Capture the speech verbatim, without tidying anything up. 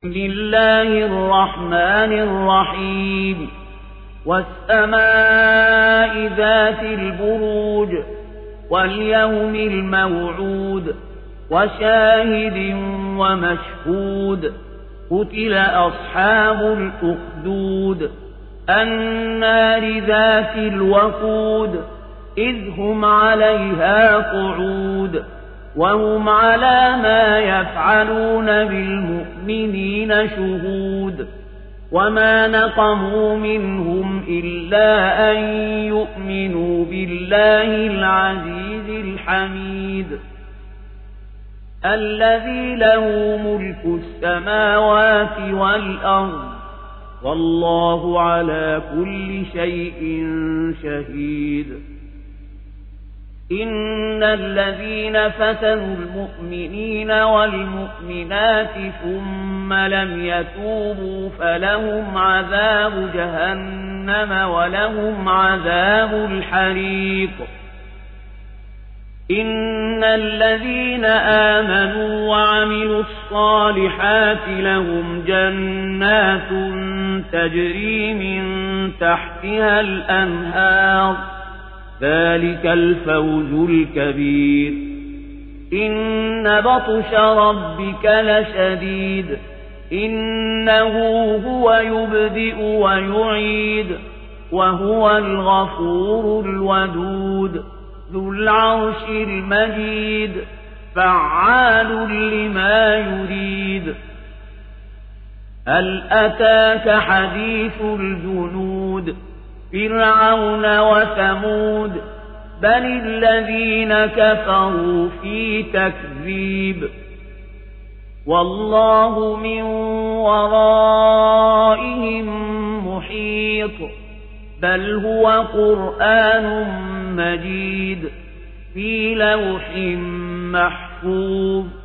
بسم الله الرحمن الرحيم والسماء ذات البروج واليوم الموعود وشاهد ومشهود قتل أصحاب الأخدود النار ذات الوقود إذ هم عليها قعود وهم على ما يفعلون بالمؤمنين شهود وما نقموا منهم إلا أن يؤمنوا بالله العزيز الحميد الذي له ملك السماوات والأرض والله على كل شيء شهيد إن الذين فتنوا المؤمنين والمؤمنات ثم لم يتوبوا فلهم عذاب جهنم ولهم عذاب الحريق إن الذين آمنوا وعملوا الصالحات لهم جنات تجري من تحتها الأنهار ذلك الفوز الكبير إن بطش ربك لشديد إنه هو يبدئ ويعيد وهو الغفور الودود ذو العرش المجيد فعال لما يريد هل أتاك حديث الجنود فرعون وثمود بل الذين كفروا في تكذيب والله من ورائهم محيط بل هو قرآن مجيد في لوح محفوظ